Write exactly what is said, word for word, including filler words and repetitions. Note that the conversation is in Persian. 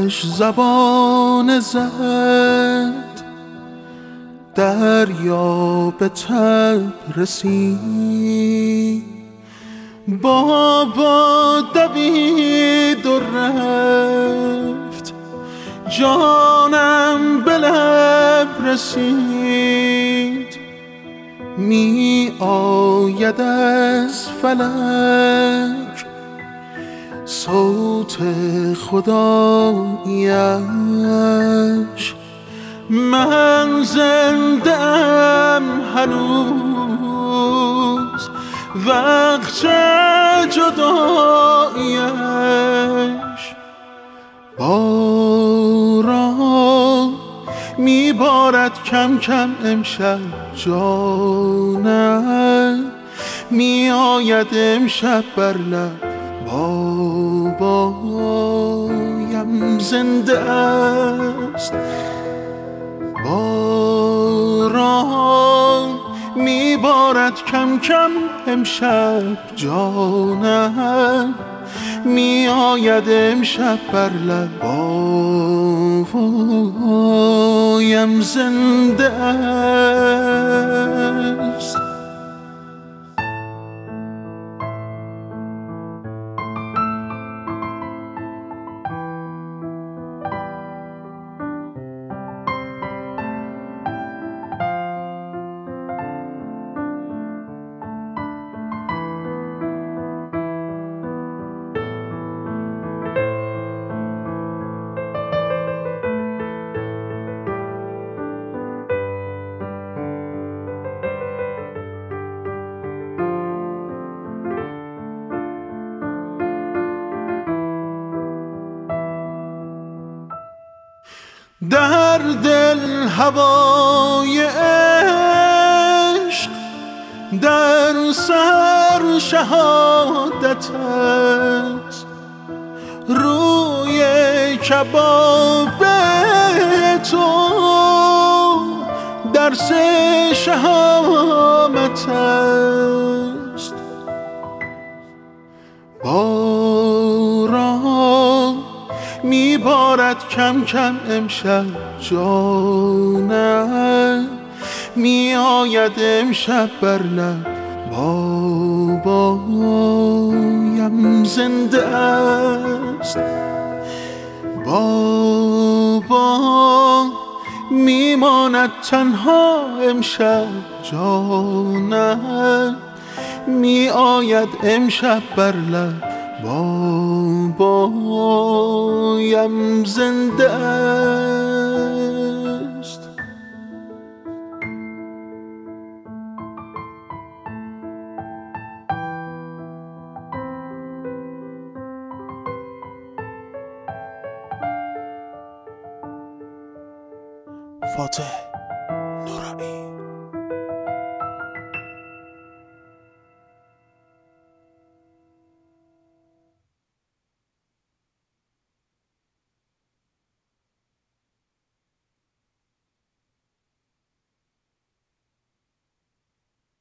آتش زبان زد، دریا به تب رسید. بابا دوید و رفت، جانم به لب رسید. می آید از فلک صوت خداییش، من زنده ام هنوز وقت جداییش. باران میبارد کم کم امشب جانم، می آید امشب بر لب بابایم زنده است. باران میبارد کم کم امشب جانم، می آید امشب بر لب بابایم زنده است. در دل هوای عشق، در سر شهادت است. روی کباب تو درس شهامت است. باران میبارد کم کم امشب جانم، می آید امشب بر لب بابایم زنده است. بابا میماند تنها امشب جانم، می آید امشب بر لب بابایم زنده است. فاتح نورانی.